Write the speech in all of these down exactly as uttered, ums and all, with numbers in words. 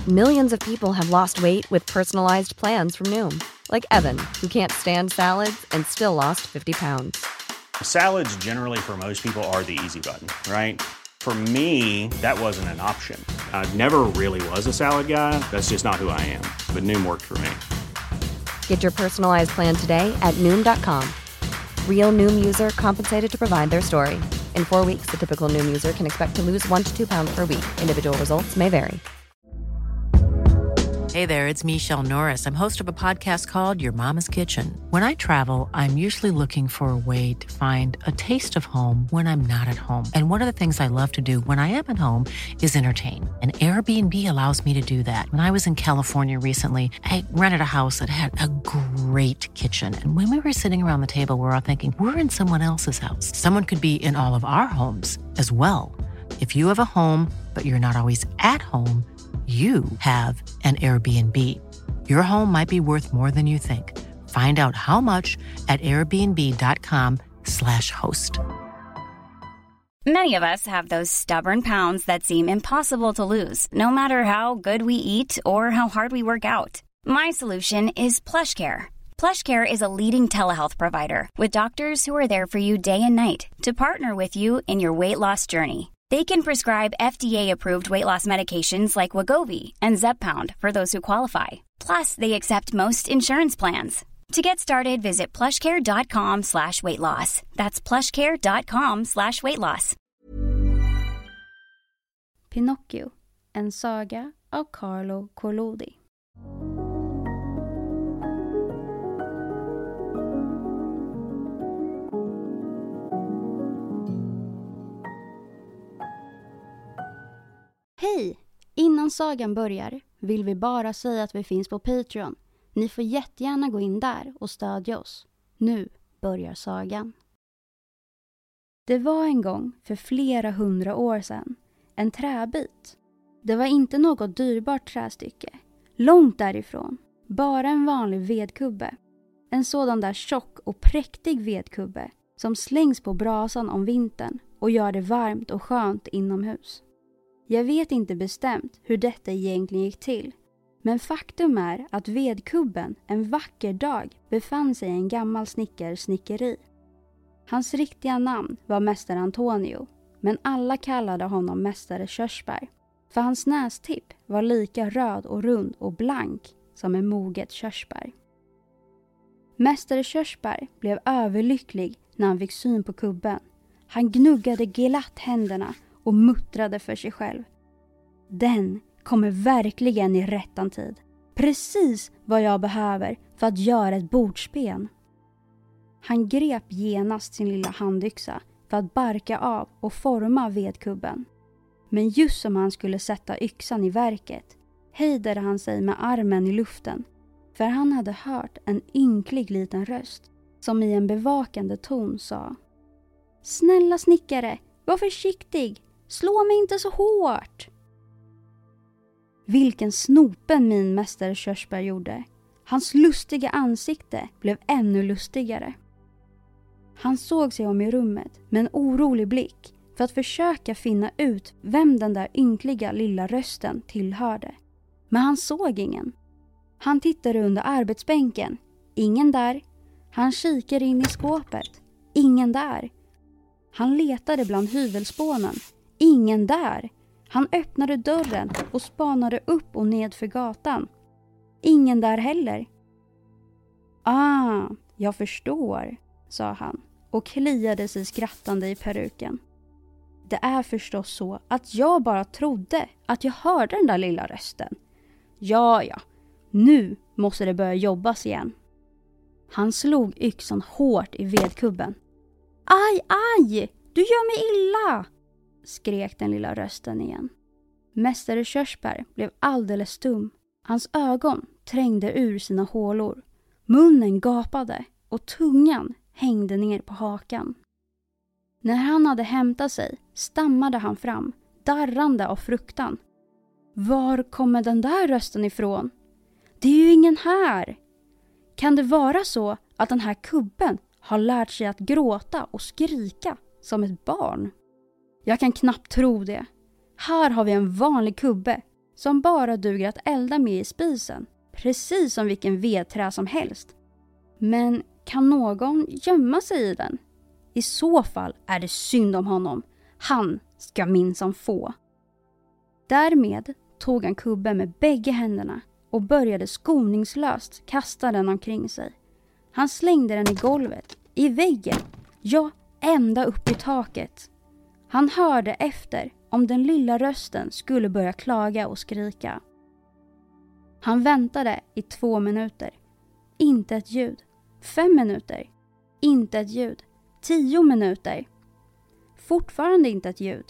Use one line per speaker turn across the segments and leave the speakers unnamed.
Millions of people have lost weight with personalized plans from Noom. Like Evan, who can't stand salads and still lost fifty pounds.
Salads generally for most people are the easy button, right? For me, that wasn't an option. I never really was a salad guy. That's just not who I am. But Noom worked for me.
Get your personalized plan today at Noom dot com. Real Noom user compensated to provide their story. In four weeks, the typical Noom user can expect to lose one to two pounds per week. Individual results may vary.
Hey there, it's Michelle Norris. I'm host of a podcast called Your Mama's Kitchen. When I travel, I'm usually looking for a way to find a taste of home when I'm not at home. And one of the things I love to do when I am at home is entertain. And Airbnb allows me to do that. When I was in California recently, I rented a house that had a great kitchen. And when we were sitting around the table, we were all thinking, we're in someone else's house. Someone could be in all of our homes as well. If you have a home, but you're not always at home, you have an Airbnb. Your home might be worth more than you think. Find out how much at airbnb.com slash host.
Many of us have those stubborn pounds that seem impossible to lose, no matter how good we eat or how hard we work out. My solution is PlushCare. PlushCare is a leading telehealth provider with doctors who are there for you day and night to partner with you in your weight loss journey. They can prescribe F D A-approved weight loss medications like Wegovy and Zepbound for those who qualify. Plus, they accept most insurance plans. To get started, visit plushcare.com slash weight loss. That's plushcare.com slash weight loss.
Pinocchio, en saga av Carlo Collodi. Hej! Innan sagan börjar vill vi bara säga att vi finns på Patreon. Ni får jättegärna gå in där och stödja oss. Nu börjar sagan. Det var en gång för flera hundra år sedan en träbit. Det var inte något dyrbart trästycke. Långt därifrån. Bara en vanlig vedkubbe. En sådan där tjock och präktig vedkubbe som slängs på brasan om vintern och gör det varmt och skönt inomhus. Jag vet inte bestämt hur detta egentligen gick till. Men faktum är att vedkubben en vacker dag befann sig i en gammal snickers snickeri. Hans riktiga namn var Mästare Antonio, men alla kallade honom Mästare Körsbär. För hans nästipp var lika röd och rund och blank som en moget körsbär. Mästare Körsbär blev överlycklig när han fick syn på kubben. Han gnuggade glatt händerna och muttrade för sig själv. Den kommer verkligen i rättan tid. Precis vad jag behöver för att göra ett bordsben. Han grep genast sin lilla handyxa för att barka av och forma vedkubben. Men just som han skulle sätta yxan i verket hejdade han sig med armen i luften. För han hade hört en ynklig liten röst som i en bevakande ton sa: Snälla snickare, var försiktig. Slå mig inte så hårt. Vilken snopen min mästare Körsbär gjorde. Hans lustiga ansikte blev ännu lustigare. Han såg sig om i rummet med en orolig blick för att försöka finna ut vem den där ynkliga lilla rösten tillhörde. Men han såg ingen. Han tittade under arbetsbänken. Ingen där. Han kikade in i skåpet. Ingen där. Han letade bland hyvelspånen. Ingen där. Han öppnade dörren och spanade upp och ned för gatan. Ingen där heller. Ah, jag förstår, sa han och kliade sig skrattande i peruken. Det är förstås så att jag bara trodde att jag hörde den där lilla rösten. Ja, ja. Nu måste det börja jobbas igen. Han slog yxan hårt i vedkubben. Aj, aj! Du gör mig illa! Skrek den lilla rösten igen. Mästare Körsbär blev alldeles stum. Hans ögon trängde ur sina hålor. Munnen gapade och tungan hängde ner på hakan. När han hade hämtat sig stammade han fram, darrande av fruktan. Var kommer den där rösten ifrån? Det är ju ingen här. Kan det vara så att den här kubben har lärt sig att gråta och skrika som ett barn? Jag kan knappt tro det. Här har vi en vanlig kubbe som bara duger att elda med i spisen, precis som vilken vedträ som helst. Men kan någon gömma sig i den? I så fall är det synd om honom. Han ska minsann få. Därmed tog han kubben med bägge händerna och började skoningslöst kasta den omkring sig. Han slängde den i golvet, i väggen, ja, ända upp i taket. Han hörde efter om den lilla rösten skulle börja klaga och skrika. Han väntade i två minuter. Inte ett ljud. Fem minuter. Inte ett ljud. Tio minuter. Fortfarande inte ett ljud.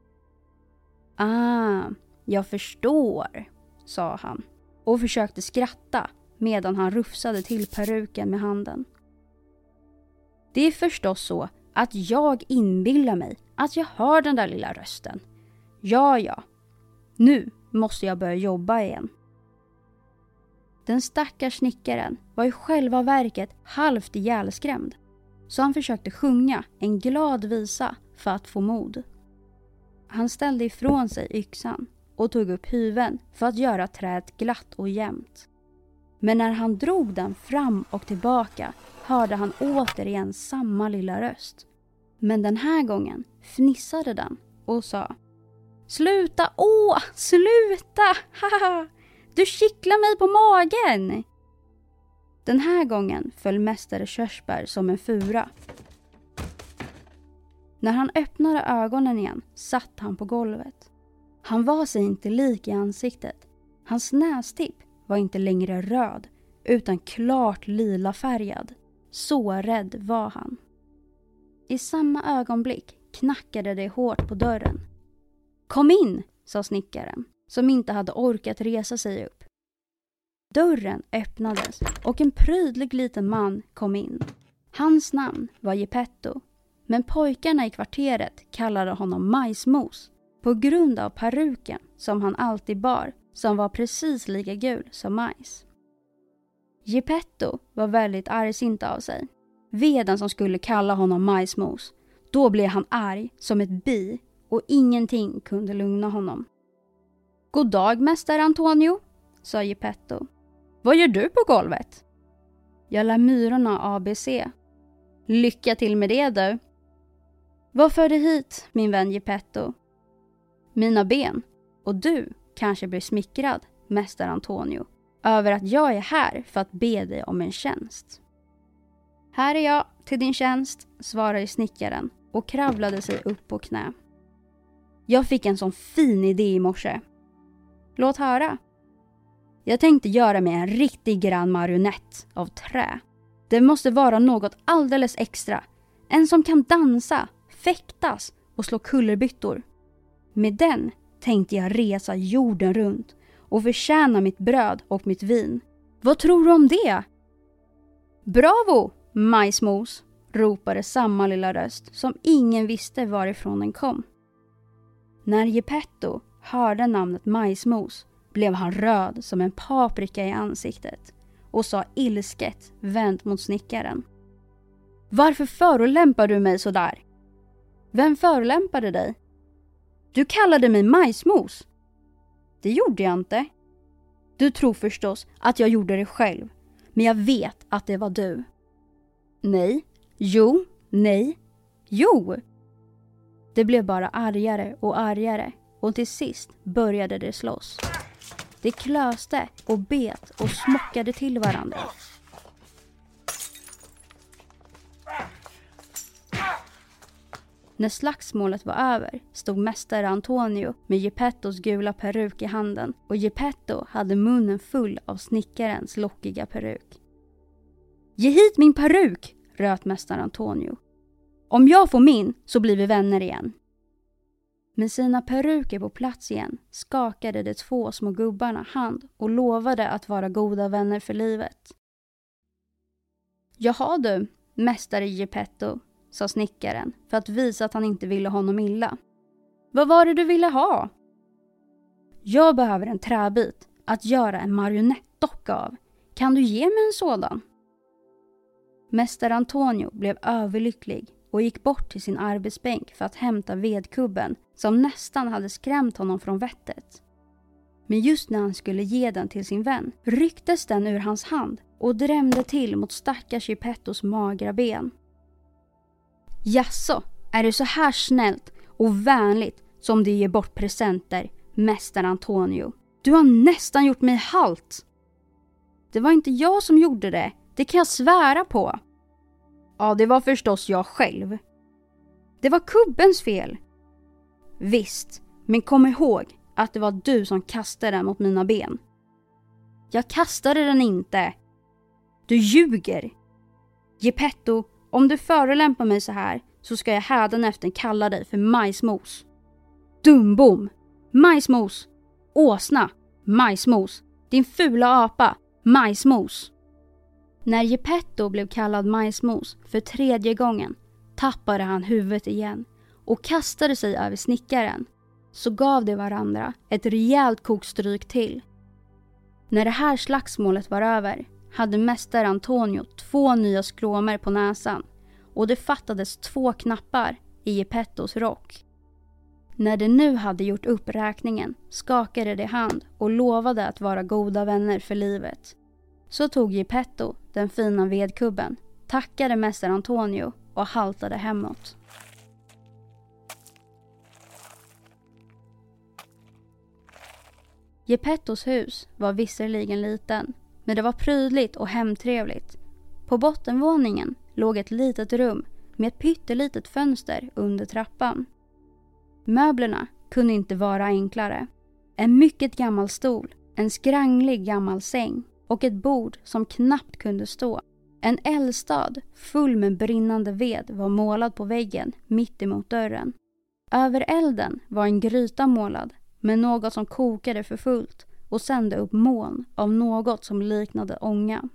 Ah, jag förstår, sa han och försökte skratta medan han rufsade till peruken med handen. Det är förstås så att jag inbillar mig att jag hör den där lilla rösten. Ja, ja. Nu måste jag börja jobba igen. Den stackars snickaren var i själva verket halvt ihjälskrämd, så han försökte sjunga en glad visa för att få mod. Han ställde ifrån sig yxan och tog upp hyveln för att göra träet glatt och jämnt. Men när han drog den fram och tillbaka hörde han återigen samma lilla röst. Men den här gången fnissade den och sa: Sluta, åh, sluta, haha, du kittlar mig på magen. Den här gången föll mästare Körsbär som en fura. När han öppnade ögonen igen satt han på golvet. Han var sig inte lik i ansiktet. Hans nästipp var inte längre röd utan klart lila färgad. Så rädd var han. I samma ögonblick knackade det hårt på dörren. Kom in, sa snickaren, som inte hade orkat resa sig upp. Dörren öppnades och en prydlig liten man kom in. Hans namn var Geppetto, men pojkarna i kvarteret kallade honom Majsmos på grund av peruken som han alltid bar, som var precis lika gul som majs. Geppetto var väldigt argsint av sig. Veden som skulle kalla honom Majsmos, då blev han arg som ett bi och ingenting kunde lugna honom. God dag, mästare Antonio, sa Geppetto. Vad gör du på golvet? Jag lär myrorna A B C. Lycka till med det, du. Vad för dig hit, min vän Geppetto? Mina ben. Och du kanske blir smickrad, mästare Antonio, över att jag är här för att be dig om en tjänst. Här är jag till din tjänst, svarade snickaren och kravlade sig upp på knä. Jag fick en sån fin idé i morse. Låt höra. Jag tänkte göra mig en riktig grann marionett av trä. Det måste vara något alldeles extra. En som kan dansa, fäktas och slå kullerbyttor. Med den tänkte jag resa jorden runt och förtjäna mitt bröd och mitt vin. Vad tror du om det? Bravo, Majsmos, ropade samma lilla röst som ingen visste varifrån den kom. När Geppetto hörde namnet Majsmos blev han röd som en paprika i ansiktet och sa ilsket vänt mot snickaren. Varför förolämpar du mig så där? Vem förolämpade dig? Du kallade mig Majsmos. Det gjorde jag inte. Du tror förstås att jag gjorde det själv, men jag vet att det var du. Nej, jo, nej, jo. Det blev bara argare och argare och till sist började det slåss. Det klöste och bet och smockade till varandra. När slagsmålet var över stod mästare Antonio med Geppettos gula peruk i handen och Geppetto hade munnen full av snickarens lockiga peruk. Ge hit min peruk, röt mästare Antonio. Om jag får min så blir vi vänner igen. Med sina peruker på plats igen skakade de två små gubbarna hand och lovade att vara goda vänner för livet. Jaha du, mästare Geppetto, sa snickaren för att visa att han inte ville honom illa. Vad var det du ville ha? Jag behöver en träbit att göra en marionettdocka av. Kan du ge mig en sådan? Mästare Antonio blev överlycklig och gick bort till sin arbetsbänk för att hämta vedkubben som nästan hade skrämt honom från vettet. Men just när han skulle ge den till sin vän rycktes den ur hans hand och drämde till mot stackars Geppettos magra ben. Jaså, är det så här snällt och vänligt som du ger bort presenter, mäster Antonio? Du har nästan gjort mig halt. Det var inte jag som gjorde det, det kan jag svära på. Ja, det var förstås jag själv. Det var kubbens fel. Visst, men kom ihåg att det var du som kastade den mot mina ben. Jag kastade den inte. Du ljuger. Geppetto, om du förolämpar mig så här så ska jag hädanefter kalla dig för majsmos. Dumbom, majsmos. Åsna, majsmos. Din fula apa, majsmos. När Geppetto blev kallad majsmos för tredje gången tappade han huvudet igen och kastade sig över snickaren. Så gav de varandra ett rejält kokstryk till. När det här slagsmålet var över hade mästare Antonio två nya skråmor på näsan och det fattades två knappar i Geppettos rock. När de nu hade gjort upp räkningen skakade de hand och lovade att vara goda vänner för livet. Så tog Geppetto den fina vedkubben, tackade mästare Antonio och haltade hemåt. Geppettos hus var visserligen liten, men det var prydligt och hemtrevligt. På bottenvåningen låg ett litet rum med ett pyttelitet fönster under trappan. Möblerna kunde inte vara enklare. En mycket gammal stol, en skranglig gammal säng och ett bord som knappt kunde stå. En eldstad full med brinnande ved var målad på väggen mitt emot dörren. Över elden var en gryta målad med något som kokade för fullt och sände upp moln av något som liknade ånga.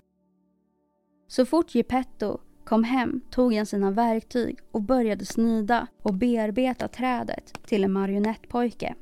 Så fort Geppetto kom hem tog han sina verktyg och började snida och bearbeta trädet till en marionettpojke.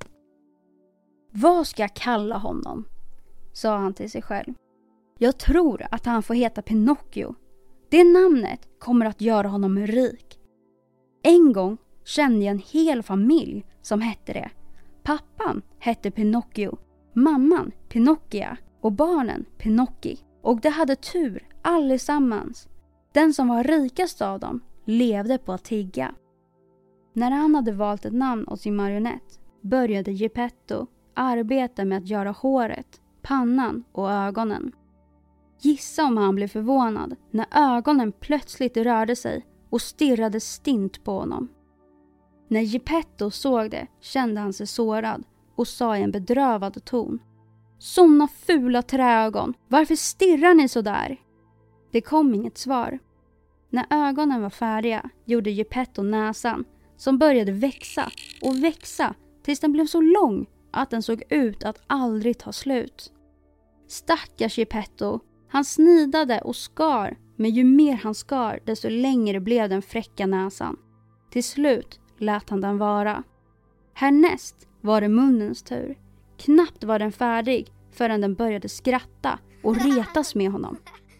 Vad ska jag kalla honom? Sa han till sig själv. Jag tror att han får heta Pinocchio. Det namnet kommer att göra honom rik. En gång kände jag en hel familj som hette det. Pappan hette Pinocchio, mamman Pinocchia och barnen Pinocchi. Och de hade tur allesammans. Den som var rikast av dem levde på att tigga. När han hade valt ett namn åt sin marionett började Geppetto arbeta med att göra håret, pannan och ögonen. Gissa om han blev förvånad när ögonen plötsligt rörde sig och stirrade stint på honom. När Geppetto såg det kände han sig sårad och sa i en bedrövad ton. Såna fula träögon, varför stirrar ni så där? Det kom inget svar. När ögonen var färdiga gjorde Geppetto näsan som började växa och växa tills den blev så lång att den såg ut att aldrig ta slut. Stackars Geppetto, han snidade och skar, men ju mer han skar desto längre blev den fräcka näsan. Till slut lät han den vara. Härnäst var det munnens tur. Knappt var den färdig förrän den började skratta och retas med honom.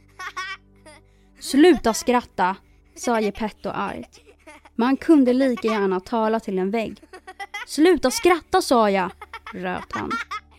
Sluta skratta, sa Geppetto argt. Men han kunde lika gärna tala till en vägg. Sluta skratta, sa jag, röt han.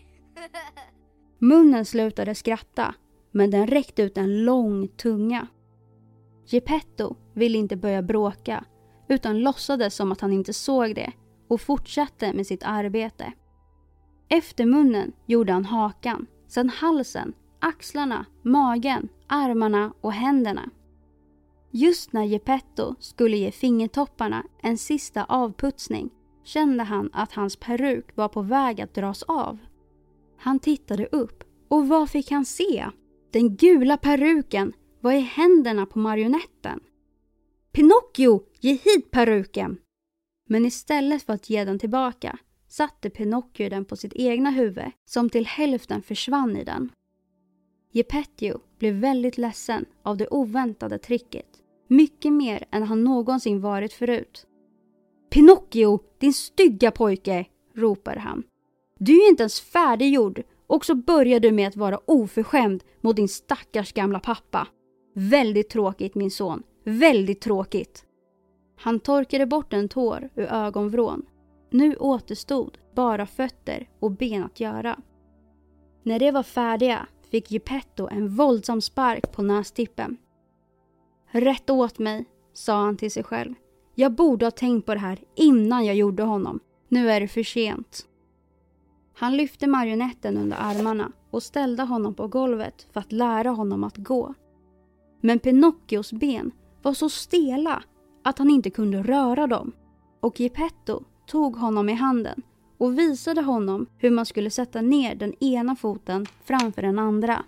Munnen slutade skratta, men den räckte ut en lång tunga. Geppetto ville inte börja bråka, utan låtsades som att han inte såg det och fortsatte med sitt arbete. Efter munnen gjorde han hakan, sen halsen, axlarna, magen, armarna och händerna. Just när Geppetto skulle ge fingertopparna en sista avputsning kände han att hans peruk var på väg att dras av. Han tittade upp och vad fick han se? Den gula peruken var i händerna på marionetten. Pinocchio, ge hit peruken! Men istället för att ge den tillbaka satte Pinocchio den på sitt egna huvud som till hälften försvann i den. Geppetto blev väldigt ledsen av det oväntade tricket. Mycket mer än han någonsin varit förut. Pinocchio, din stygga pojke, ropade han. Du är inte ens färdiggjord och så börjar du med att vara oförskämd mot din stackars gamla pappa. Väldigt tråkigt, min son. Väldigt tråkigt. Han torkade bort en tår ur ögonvrån. Nu återstod bara fötter och ben att göra. När de var färdiga fick Geppetto en våldsam spark på nästippen. Rätt åt mig, sa han till sig själv. Jag borde ha tänkt på det här innan jag gjorde honom. Nu är det för sent. Han lyfte marionetten under armarna och ställde honom på golvet för att lära honom att gå. Men Pinocchios ben var så stela att han inte kunde röra dem. Och Geppetto tog honom i handen och visade honom hur man skulle sätta ner den ena foten framför den andra.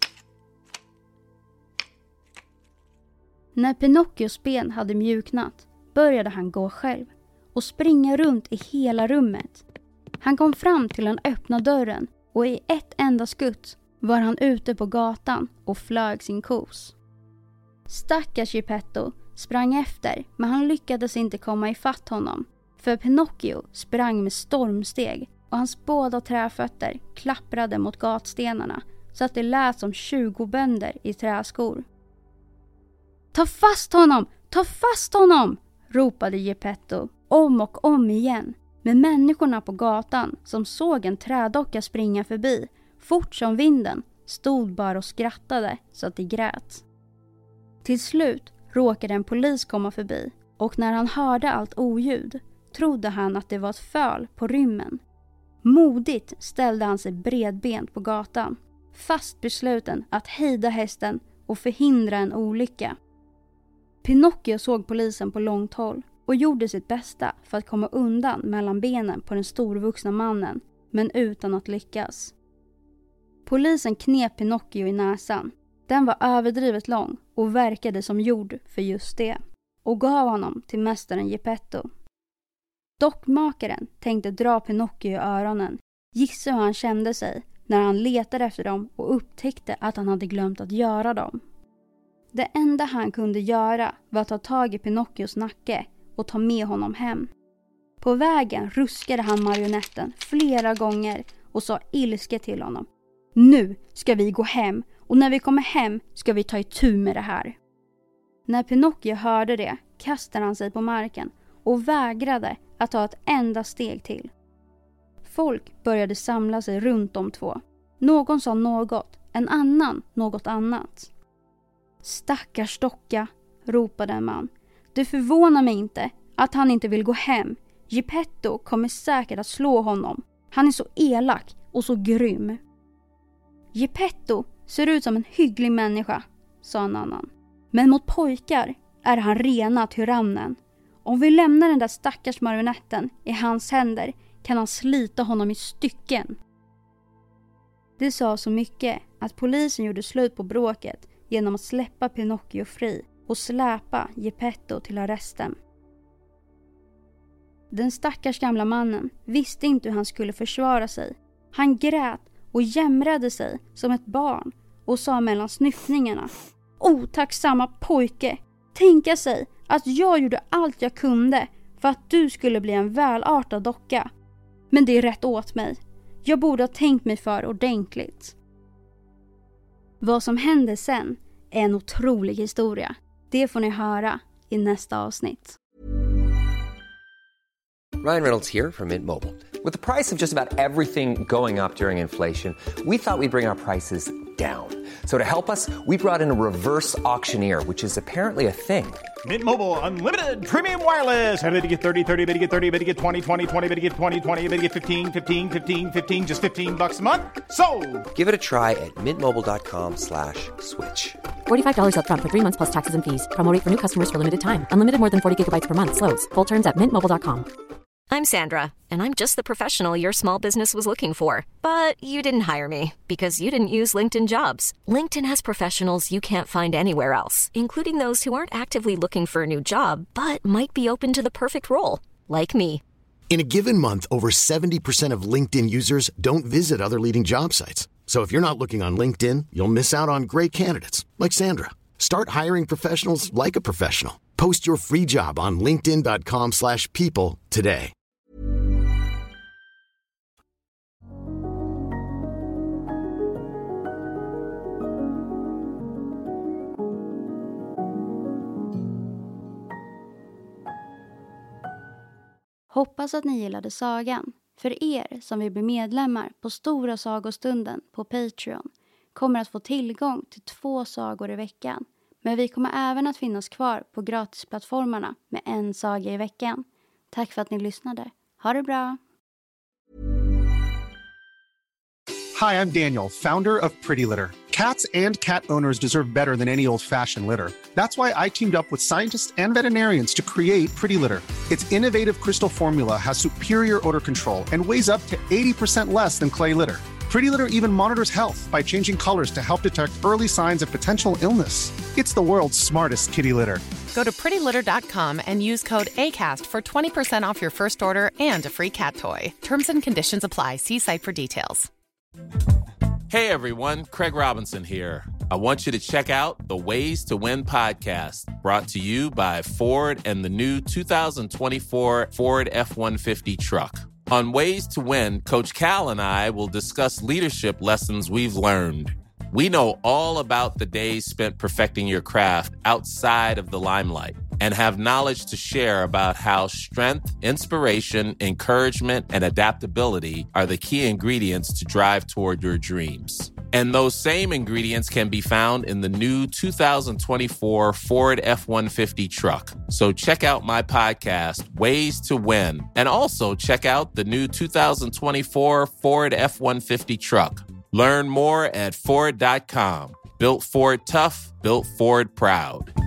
När Pinocchios ben hade mjuknat började han gå själv och springa runt i hela rummet. Han kom fram till den öppna dörren och i ett enda skutt var han ute på gatan och flög sin kos. Stackars Geppetto sprang efter, men han lyckades inte komma ifatt honom. För Pinocchio sprang med stormsteg och hans båda träfötter klapprade mot gatstenarna så att det lät som tjugo bönder i träskor. Ta fast honom! Ta fast honom! Ropade Geppetto om och om igen. Men människorna på gatan som såg en trädocka springa förbi, fort som vinden, stod bara och skrattade så att de grät. Till slut råkade en polis komma förbi och när han hörde allt oljud trodde han att det var ett föl på rymmen. Modigt ställde han sig bredbent på gatan, fast besluten att hejda hästen och förhindra en olycka. Pinocchio såg polisen på långt håll och gjorde sitt bästa för att komma undan mellan benen på den storvuxna mannen, men utan att lyckas. Polisen knep Pinocchio i näsan. Den var överdrivet lång och verkade som gjord för just det, och gav honom till mästaren Geppetto. Dockmakaren tänkte dra Pinocchio i öronen. Gissa hur han kände sig när han letade efter dem och upptäckte att han hade glömt att göra dem. Det enda han kunde göra var att ta tag i Pinocchios nacke och ta med honom hem. På vägen ruskade han marionetten flera gånger och sa ilsket till honom. Nu ska vi gå hem och när vi kommer hem ska vi ta itu med det här. När Pinocchio hörde det kastade han sig på marken och vägrade att ta ett enda steg till. Folk började samla sig runt de två. Någon sa något, en annan något annat. Stackars docka, ropade en man. Det förvånar mig inte att han inte vill gå hem. Geppetto kommer säkert att slå honom. Han är så elak och så grym. Geppetto ser ut som en hygglig människa, sa en annan. Men mot pojkar är han rena tyrannen. Om vi lämnar den där stackars marionetten i hans händer kan han slita honom i stycken. Det sa så mycket att polisen gjorde slut på bråket genom att släppa Pinocchio fri och släpa Geppetto till arresten. Den stackars gamla mannen visste inte hur han skulle försvara sig. Han grät och jämrade sig som ett barn och sa mellan snyftningarna: otacksamma pojke, tänka sig att jag gjorde allt jag kunde för att du skulle bli en välartad docka. Men det är rätt åt mig. Jag borde ha tänkt mig för ordentligt. Vad som hände sen är en otrolig historia. Det får ni höra i nästa avsnitt.
Ryan Reynolds here from Mint Mobile. With the price of just about everything going up during inflation, we thought we'd bring our prices down. So to help us, we brought in a reverse auctioneer, which is apparently a thing.
Mint Mobile Unlimited Premium Wireless. How to get thirty, thirty, how to get thirty, how to get twenty, twenty, twenty, how to get twenty, twenty, how to get fifteen, fifteen, fifteen, fifteen, just fifteen bucks a month? Sold!
Give it a try at mintmobile.com slash switch.
forty-five dollars up front for three months plus taxes and fees. Promo rate for new customers for limited time. Unlimited more than forty gigabytes per month. Slows full terms at mint mobile dot com.
I'm Sandra, and I'm just the professional your small business was looking for. But you didn't hire me because you didn't use LinkedIn Jobs. LinkedIn has professionals you can't find anywhere else, including those who aren't actively looking for a new job, but might be open to the perfect role, like me.
In a given month, over seventy percent of LinkedIn users don't visit other leading job sites. So if you're not looking on LinkedIn, you'll miss out on great candidates like Sandra. Start hiring professionals like a professional. Post your free job on linkedin dot com slash people today.
Hoppas att ni gillade sagan. För er som vill bli medlemmar på Stora sagostunden på Patreon kommer att få tillgång till två sagor i veckan. Men vi kommer även att finnas kvar på gratisplattformarna med en saga i veckan. Tack för att ni lyssnade. Ha det bra!
Hi, I'm Daniel, founder of Pretty Litter. Cats and cat owners deserve better than any old-fashioned litter. That's why I teamed up with scientists and veterinarians to create Pretty Litter. Its innovative crystal formula has superior odor control and weighs up to eighty percent less than clay litter. Pretty Litter even monitors health by changing colors to help detect early signs of potential illness. It's the world's smartest kitty litter.
Go to pretty litter dot com and use code ACAST for twenty percent off your first order and a free cat toy. Terms and conditions apply. See site for details.
Hey everyone, Craig Robinson here. I want you to check out the Ways to Win podcast, brought to you by Ford and the new two thousand twenty-four Ford F one fifty truck. On Ways to Win, Coach Cal and I will discuss leadership lessons we've learned. We know all about the days spent perfecting your craft outside of the limelight and have knowledge to share about how strength, inspiration, encouragement, and adaptability are the key ingredients to drive toward your dreams. And those same ingredients can be found in the new two thousand twenty-four Ford F one fifty truck. So check out my podcast, Ways to Win, and also check out the new two thousand twenty-four Ford F one fifty truck. Learn more at Ford dot com. Built Ford tough, built Ford proud.